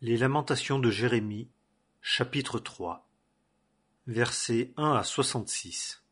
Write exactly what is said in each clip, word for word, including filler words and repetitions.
Les Lamentations de Jérémie, chapitre trois, versets un à soixante-six.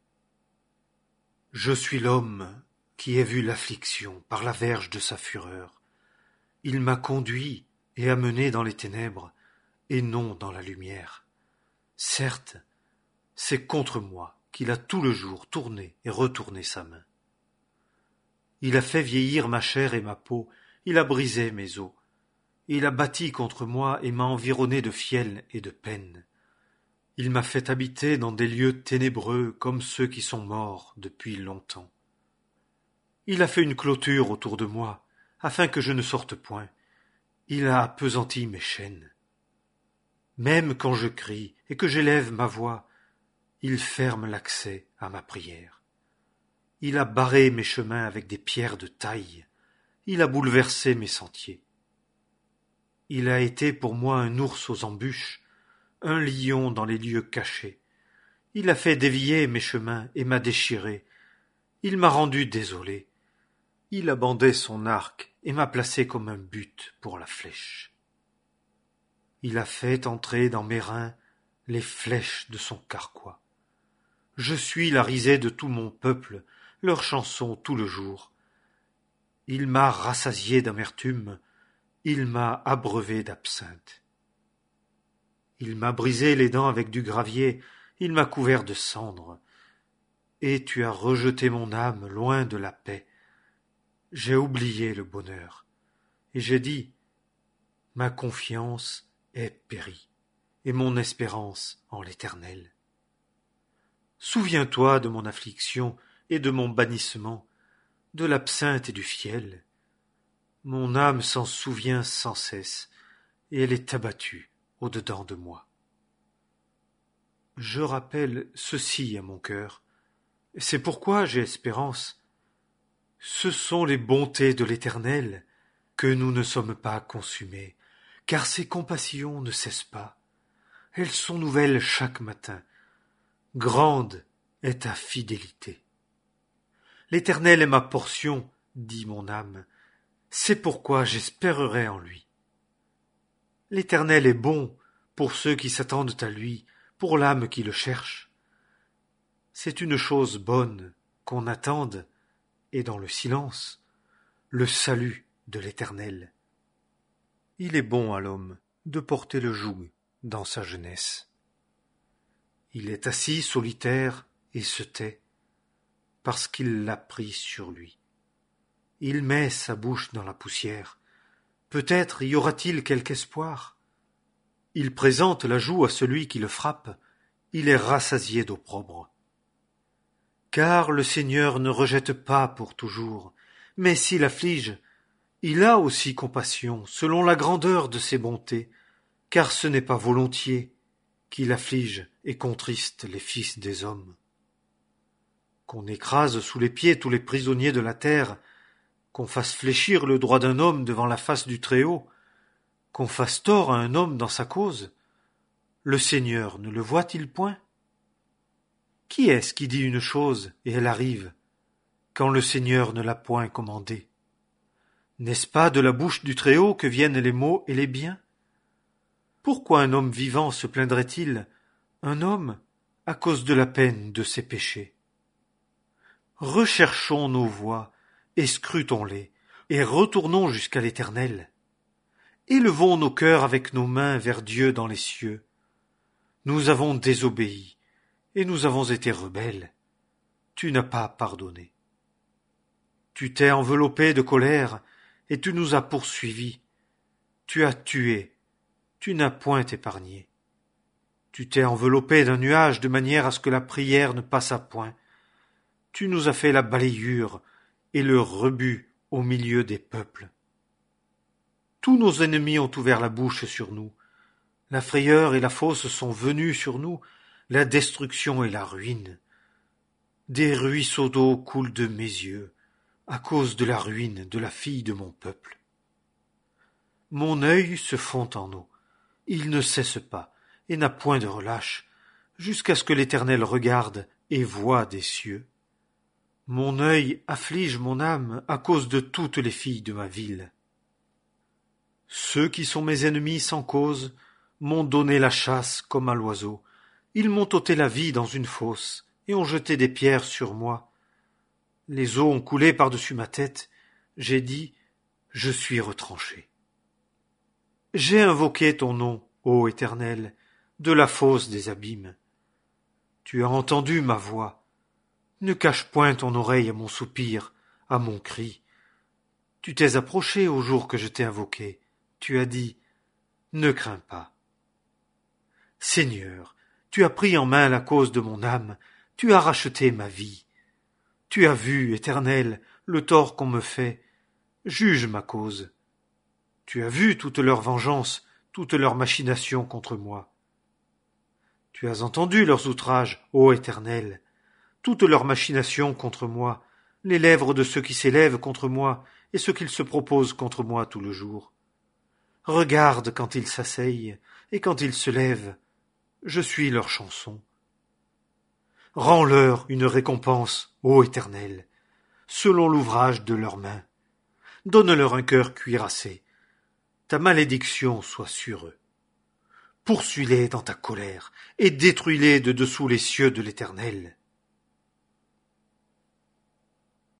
Je suis l'homme qui ai vu l'affliction par la verge de sa fureur. Il m'a conduit et amené dans les ténèbres, et non dans la lumière. Certes, c'est contre moi qu'il a tout le jour tourné et retourné sa main. Il a fait vieillir ma chair et ma peau, il a brisé mes os. Il a bâti contre moi et m'a environné de fiel et de peine. Il m'a fait habiter dans des lieux ténébreux comme ceux qui sont morts depuis longtemps. Il a fait une clôture autour de moi, afin que je ne sorte point. Il a appesanti mes chaînes. Même quand je crie et que j'élève ma voix, il ferme l'accès à ma prière. Il a barré mes chemins avec des pierres de taille. Il a bouleversé mes sentiers. Il a été pour moi un ours aux embûches, un lion dans les lieux cachés. Il a fait dévier mes chemins et m'a déchiré. Il m'a rendu désolé. Il a bandé son arc et m'a placé comme un but pour la flèche. Il a fait entrer dans mes reins les flèches de son carquois. Je suis la risée de tout mon peuple, leur chanson tout le jour. Il m'a rassasié d'amertume. Il m'a abreuvé d'absinthe. Il m'a brisé les dents avec du gravier, il m'a couvert de cendres. Et tu as rejeté mon âme loin de la paix. J'ai oublié le bonheur, et j'ai dit, ma confiance est périe, et mon espérance en l'Éternel. Souviens-toi de mon affliction et de mon bannissement, de l'absinthe et du fiel. Mon âme s'en souvient sans cesse, et elle est abattue au-dedans de moi. Je rappelle ceci à mon cœur, c'est pourquoi j'ai espérance. Ce sont les bontés de l'Éternel que nous ne sommes pas consumés, car ses compassions ne cessent pas. Elles sont nouvelles chaque matin. Grande est ta fidélité. L'Éternel est ma portion, dit mon âme. C'est pourquoi j'espérerai en lui. L'Éternel est bon pour ceux qui s'attendent à lui, pour l'âme qui le cherche. C'est une chose bonne qu'on attende, et dans le silence, le salut de l'Éternel. Il est bon à l'homme de porter le joug dans sa jeunesse. Il est assis solitaire et se tait, parce qu'il l'a pris sur lui. Il met sa bouche dans la poussière. Peut-être y aura-t-il quelque espoir. Il présente la joue à celui qui le frappe. Il est rassasié d'opprobre. Car le Seigneur ne rejette pas pour toujours, mais s'il afflige, il a aussi compassion selon la grandeur de ses bontés, car ce n'est pas volontiers qu'il afflige et contriste les fils des hommes. Qu'on écrase sous les pieds tous les prisonniers de la terre, qu'on fasse fléchir le droit d'un homme devant la face du Très-Haut, qu'on fasse tort à un homme dans sa cause, le Seigneur ne le voit-il point? Qui est-ce qui dit une chose et elle arrive, quand le Seigneur ne l'a point commandé? N'est-ce pas de la bouche du Très-Haut que viennent les maux et les biens? Pourquoi un homme vivant se plaindrait-il, un homme, à cause de la peine de ses péchés? Recherchons nos voies, et scrutons-les, et retournons jusqu'à l'Éternel. Élevons nos cœurs avec nos mains vers Dieu dans les cieux. Nous avons désobéi, et nous avons été rebelles. Tu n'as pas pardonné. Tu t'es enveloppé de colère, et tu nous as poursuivis. Tu as tué, tu n'as point épargné. Tu t'es enveloppé d'un nuage de manière à ce que la prière ne passât point. Tu nous as fait la balayure, et le rebut au milieu des peuples. Tous nos ennemis ont ouvert la bouche sur nous. La frayeur et la fosse sont venues sur nous, la destruction et la ruine. Des ruisseaux d'eau coulent de mes yeux, à cause de la ruine de la fille de mon peuple. Mon œil se fond en eau, il ne cesse pas, et n'a point de relâche, jusqu'à ce que l'Éternel regarde et voie des cieux. Mon œil afflige mon âme à cause de toutes les filles de ma ville. Ceux qui sont mes ennemis sans cause m'ont donné la chasse comme à l'oiseau. Ils m'ont ôté la vie dans une fosse et ont jeté des pierres sur moi. Les eaux ont coulé par-dessus ma tête. J'ai dit, je suis retranché. J'ai invoqué ton nom, ô Éternel, de la fosse des abîmes. Tu as entendu ma voix. Ne cache point ton oreille à mon soupir, à mon cri. Tu t'es approché au jour que je t'ai invoqué. Tu as dit, ne crains pas. Seigneur, tu as pris en main la cause de mon âme, tu as racheté ma vie. Tu as vu, Éternel, le tort qu'on me fait. Juge ma cause. Tu as vu toute leur vengeance, toutes leurs machinations contre moi. Tu as entendu leurs outrages, ô Éternel, toutes leurs machinations contre moi, les lèvres de ceux qui s'élèvent contre moi et ceux qu'ils se proposent contre moi tout le jour. Regarde quand ils s'asseyent et quand ils se lèvent, je suis leur chanson. Rends-leur une récompense, ô Éternel, selon l'ouvrage de leurs mains. Donne-leur un cœur cuirassé. Ta malédiction soit sur eux. Poursuis-les dans ta colère et détruis-les de dessous les cieux de l'Éternel.